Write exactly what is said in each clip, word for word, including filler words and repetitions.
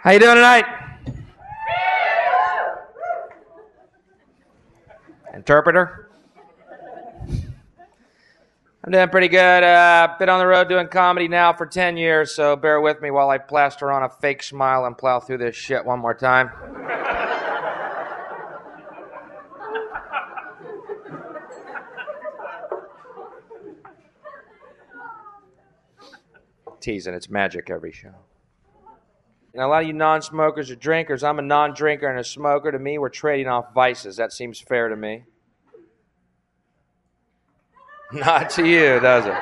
How you doing tonight? Interpreter? I'm doing pretty good. Uh, been on the road doing comedy now for ten years, so bear with me while I plaster on a fake smile and plow through this shit one more time. Teasing, it's magic every show. And a lot of you non-smokers or drinkers, I'm a non-drinker and a smoker. To me, we're trading off vices. That seems fair to me. Not to you, does it?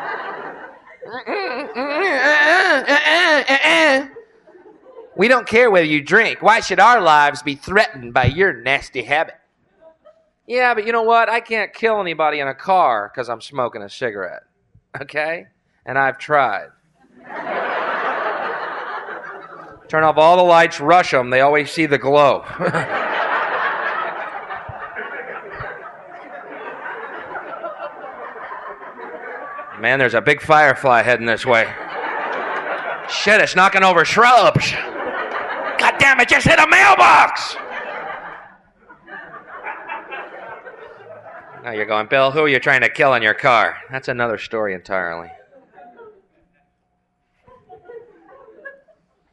We don't care whether you drink. Why should our lives be threatened by your nasty habit? Yeah, but you know what? I can't kill anybody in a car because I'm smoking a cigarette. Okay? And I've tried. Turn off all the lights, rush them. They always see the glow. Man, there's a big firefly heading this way. Shit, it's knocking over shrubs. God damn it, just hit a mailbox. Now you're going, Bill, who are you trying to kill in your car? That's another story entirely.